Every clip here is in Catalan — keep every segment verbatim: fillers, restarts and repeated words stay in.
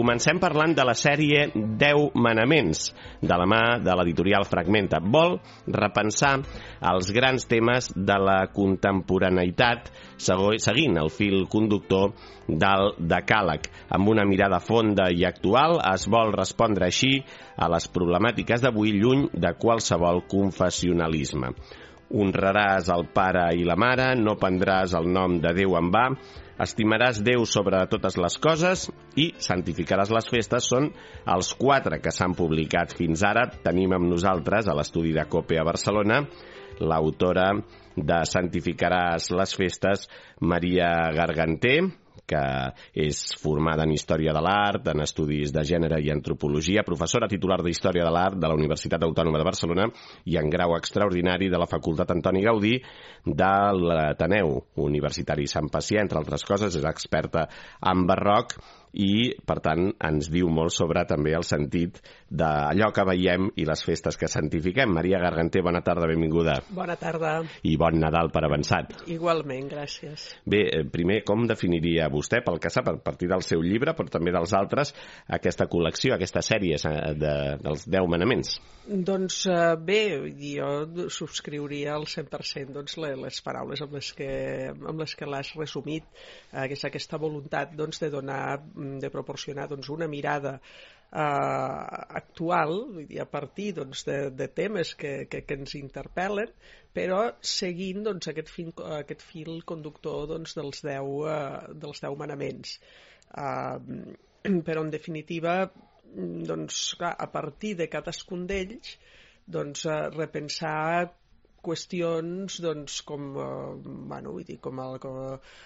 Comencem parlant de la sèrie deu manaments, de la mà de l'editorial Fragmenta. Vol repensar els grans temes de la contemporaneïtat seguint el fil conductor del decàleg. Amb una mirada fonda i actual es vol respondre així a les problemàtiques d'avui lluny de qualsevol confessionalisme. Honraràs el pare i la mare, no prendràs el nom de Déu en va, estimaràs Déu sobre totes les coses i santificaràs les festes. Són els quatre que s'han publicat fins ara. Tenim amb nosaltres a l'estudi de COPE a Barcelona l'autora de Santificaràs les festes, Maria Garganté, que és formada en Història de l'Art, en Estudis de Gènere i Antropologia, professora titular d'Història de l'Art de la Universitat Autònoma de Barcelona i en grau extraordinari de la Facultat Antoni Gaudí de l'Ateneu Universitari Sant Pacià. Entre altres coses, és experta en barroc i, per tant, ens diu molt sobre també el sentit d'allò que veiem i les festes que santifiquem. Maria Garganté, bona tarda, benvinguda. Bona tarda. I bon Nadal per avançat. Igualment, gràcies. Bé, primer, com definiria vostè, pel que sap, a partir del seu llibre, però també dels altres, aquesta col·lecció, aquesta sèrie de, dels deu manaments? Doncs bé, jo subscriuria al cent per cent doncs, les paraules amb les que, amb les que l'has resumit, que és aquesta voluntat doncs, de donar de proporcionar doncs, una mirada uh, actual, vull dir, a partir doncs, de, de temes que, que, que ens interpel·len, però seguint doncs, aquest, fil, aquest fil conductor doncs, dels, deu, uh, dels deu manaments. Uh, però, en definitiva, doncs, clar, a partir de cadascun d'ells, doncs, uh, repensar qüestions doncs, com, uh, bueno, vull dir, com el... Com,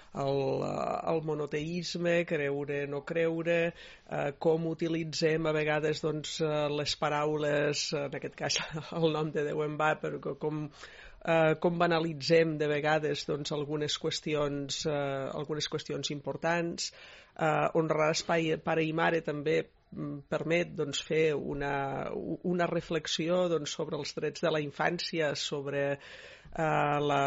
El, el monoteisme, creure, no creure, eh, com utilitzem a vegades doncs, les paraules, en aquest cas el nom de Déu en va, però com, eh, com banalitzem de vegades doncs, algunes, qüestions, eh, algunes qüestions importants. Eh, honraràs pare i mare també permet doncs, fer una, una reflexió doncs, sobre els drets de la infància, sobre eh, la...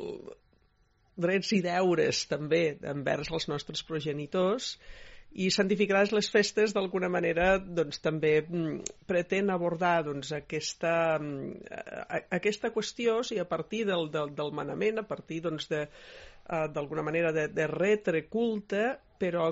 drets i deures també envers els nostres progenitors, i santificaràs les festes d'alguna manera doncs, també pretén abordar doncs, aquesta, aquesta qüestió i a partir del, del, del manament, a partir doncs, de, d'alguna manera de, de retre culte, però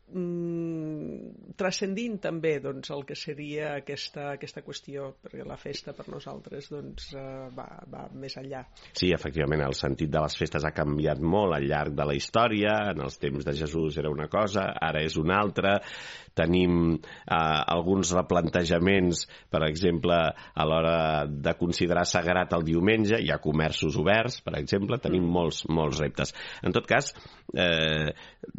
mm, transcendint també doncs, el que seria aquesta, aquesta qüestió, perquè la festa per nosaltres doncs, uh, va, va més enllà. Sí, efectivament, el sentit de les festes ha canviat molt al llarg de la història. En els temps de Jesús era una cosa, ara és una altra. Tenim eh, alguns replantejaments, per exemple, a l'hora de considerar sagrat el diumenge. Hi ha comerços oberts, per exemple, tenim mm. molts, molts reptes. En tot cas, eh,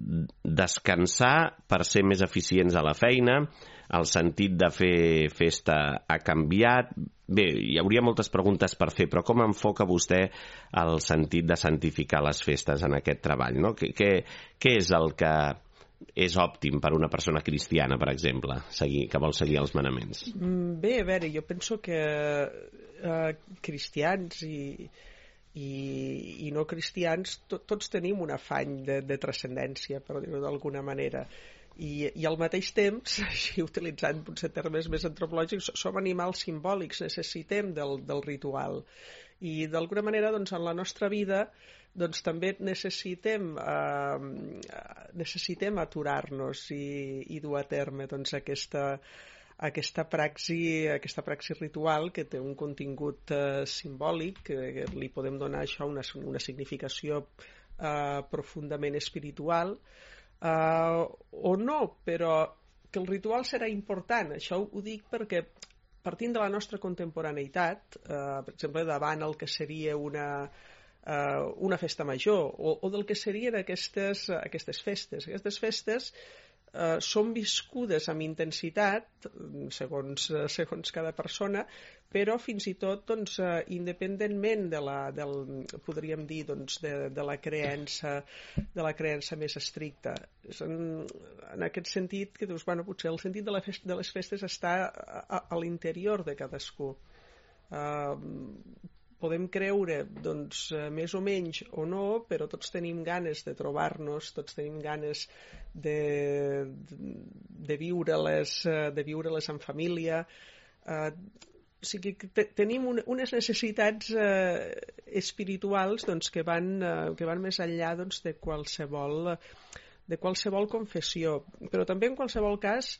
descansar per ser més eficients a la feina, el sentit de fer festa ha canviat. Bé, hi hauria moltes preguntes per fer, però com enfoca vostè el sentit de santificar les festes en aquest treball? No? Què, què, què és el que és òptim per una persona cristiana, per exemple, seguir, que vol seguir els manaments? Bé, a veure, jo penso que eh, cristians i, i, i no cristians to, tots tenim un afany de, de transcendència, per dir-ho d'alguna manera. I, i al mateix temps, així utilitzant potser termes més antropològics, som animals simbòlics, necessitem del, del ritual. I d'alguna manera doncs, en la nostra vida doncs, també necessitem, eh, necessitem aturar-nos i, i dur a terme doncs, aquesta, aquesta, praxi, aquesta praxi ritual que té un contingut eh, simbòlic, que li podem donar això una, una significació eh, profundament espiritual, Uh, o no, però que el ritual serà important. Això ho dic perquè partint de la nostra contemporaneïtat, uh, per exemple, davant el que seria una, uh, una festa major o, o del que serien aquestes, aquestes festes. Aquestes festes uh, són viscudes amb intensitat segons, segons cada persona, però fins i tot doncs, uh, independentment de la, del, podríem dir, doncs, de, de, la creença, de la creença més estricta. En, en aquest sentit, que dius, bueno, potser el sentit de, la festa, de les festes està a, a, a l'interior de cadascú. Uh, podem creure doncs, més o menys o no, però tots tenim ganes de trobar-nos, tots tenim ganes de, de viure-les, de viure-les en família. Eh, o sigui, te, tenim un, unes necessitats eh, espirituals doncs, que, van, eh, que van més enllà doncs, de qualsevol de qualsevol confessió, però també en qualsevol cas,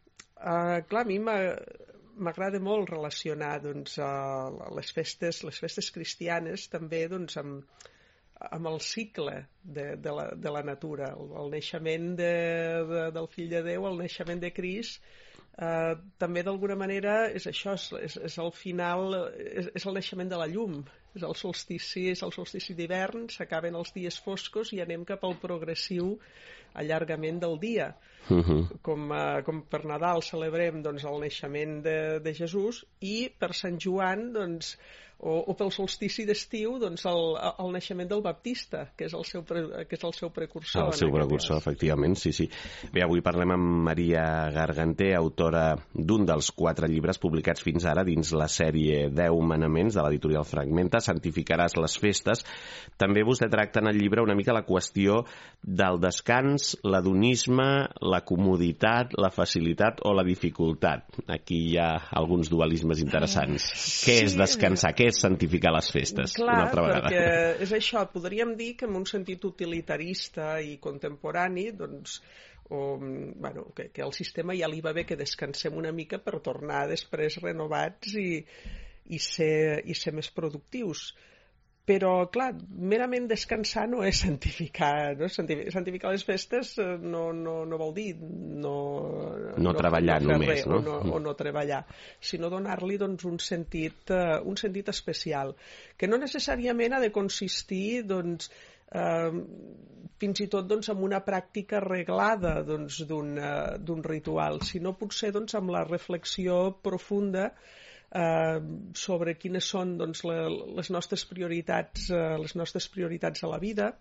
eh, clar, a mi m'agrada molt relacionar doncs, eh, les festes, les festes cristianes també doncs, amb, amb el cicle de, de, la, de la natura, el, el naixement de, de, del fill de Déu, el naixement de Crist. Uh, també d'alguna manera és això, és, és el final, és, és el naixement de la llum, és el solstici, és el solstici d'hivern, s'acaben els dies foscos i anem cap al progressiu allargament del dia. Uh-huh. Com, uh, com per Nadal celebrem doncs, el naixement de, de Jesús i per Sant Joan doncs, o, o pel solstici d'estiu doncs, el, el naixement del Baptista, que és el seu, pre, que és el seu precursor. El seu precursor, cas. Efectivament, sí, sí. Bé, avui parlem amb Maria Garganter, autora d'un dels quatre llibres publicats fins ara dins la sèrie deu manaments de l'editorial Fragmenta, Santificaràs les festes. També vostè tracta en el llibre una mica la qüestió del descans, l'hedonisme, la comoditat, la facilitat o la dificultat. Aquí hi ha alguns dualismes interessants. Sí. Què és descansar? Què és santificar les festes? Clar, una altra vegada. Perquè és això, podríem dir que en un sentit utilitarista i contemporani, doncs, o, bueno, que, que el sistema ja li va bé que descansem una mica per tornar després renovats i, i, ser, i ser més productius. Però, clar, merament descansar no és santificar, no? Santificar les festes no, no, no vol dir no, no, no treballar no només, res, no? O, no, o no treballar, sinó donar-li doncs, un, sentit, uh, un sentit especial, que no necessàriament ha de consistir doncs, uh, fins i tot doncs, en una pràctica reglada doncs, d'un uh, ritual, sinó potser doncs, amb la reflexió profunda Uh, sobre quines són doncs, la, les nostres prioritats uh, les nostres prioritats a la vida,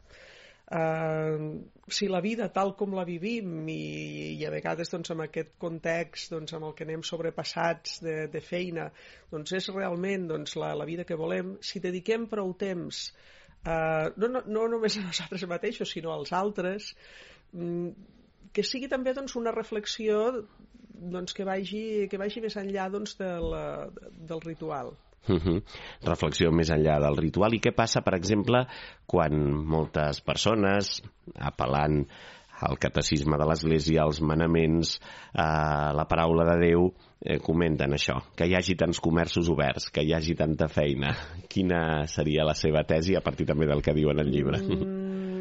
uh, si la vida tal com la vivim i, i a vegades doncs, en aquest context doncs, amb el que anem sobrepassats de, de feina doncs, és realment doncs, la, la vida que volem, si dediquem prou temps uh, no, no, no només a nosaltres mateixos sinó als altres, um, que sigui també doncs, una reflexió doncs, que, vagi, que vagi més enllà doncs, del, del ritual. Uh-huh. Reflexió més enllà del ritual. I què passa, per exemple, quan moltes persones, apel·lant al catecisme de l'Església, als manaments, a la paraula de Déu, eh, comenten això, que hi hagi tants comerços oberts, que hi hagi tanta feina? Quina seria la seva tesi a partir també del que diu en el llibre? Mm.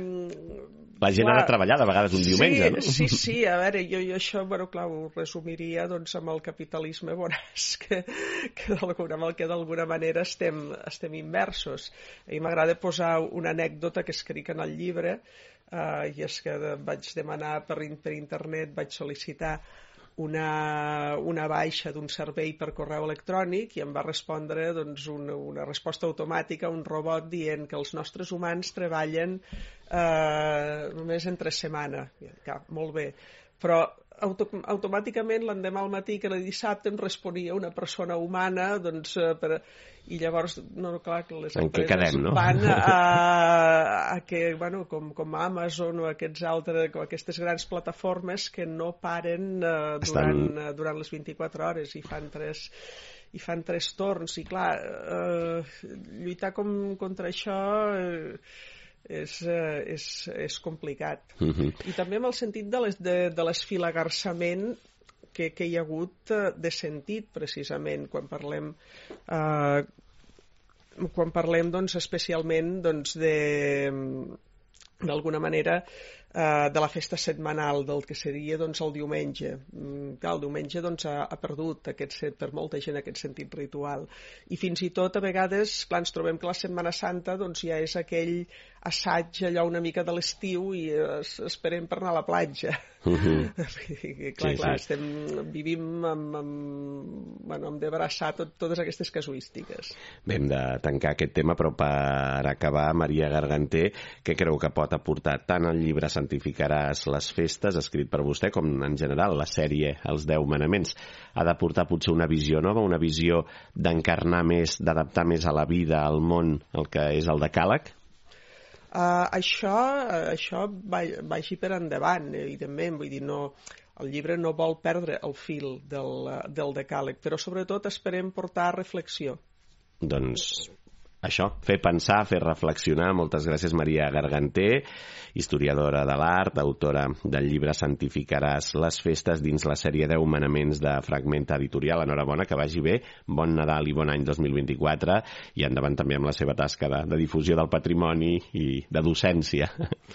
La gent clar, ha de treballar de vegades un diumenge, sí, no? Sí, sí, a veure, jo, jo això, bueno, clar, ho resumiria doncs, amb el capitalisme voraç que, que d'alguna que d'alguna manera estem, estem immersos. A mi m'agrada posar una anècdota que escric en el llibre, eh, i és que de, vaig demanar per, per internet, vaig sol·licitar una, una baixa d'un servei per correu electrònic i em va respondre doncs, una, una resposta automàtica, un robot dient que els nostres humans treballen eh, només entre setmana. Ja, molt bé. Però auto, automàticament l'endemà al matí, que era dissabte, em responia una persona humana, doncs, eh, per, i llavors, no, clar, que les empreses quedem, no? van a, a que, bueno, com, com Amazon o aquests altres, o aquestes grans plataformes que no paren eh, durant, Estan... durant les vint-i-quatre hores i fan tres i fan tres torns, i clar, eh, lluitar com, contra això eh, és, eh, és, és complicat. Uh-huh. I també amb el sentit de, les, de, de l'esfilagarçament que, que hi ha hagut de sentit, precisament, quan parlem eh, quan parlem doncs, especialment doncs, de d'alguna manera eh, de la festa setmanal, del que seria doncs, el diumenge. El diumenge doncs, ha, ha perdut aquest, per molta gent aquest sentit ritual. I fins i tot a vegades, clar, ens trobem que la Setmana Santa doncs, ja és aquell assaig allò una mica de l'estiu i es, esperem per anar a la platja. Uh-huh. clar, sí, clar, sí. Estem, vivim amb, amb, bueno, amb d'abraçar tot, totes aquestes casuístiques. Bé, hem de tancar aquest tema, però per acabar, Maria Garganter, què creu que pot aportar tant el llibre santificaràs les festes, escrit per vostè, com en general la sèrie Els deu manaments. Ha de portar potser una visió nova, una visió d'encarnar més, d'adaptar més a la vida, al món, el que és el decàleg? Uh, això això vagi per endavant, evidentment, vull dir, no, el llibre no vol perdre el fil del, del decàleg, però sobretot esperem portar reflexió. Doncs això, fer pensar, fer reflexionar. Moltes gràcies, Maria Garganter, historiadora de l'art, autora del llibre Santificaràs les festes dins la sèrie deu manaments de Fragmenta Editorial. Enhorabona, que vagi bé, bon Nadal i bon any dos mil vint-i-quatre, i endavant també amb la seva tasca de, de difusió del patrimoni i de docència.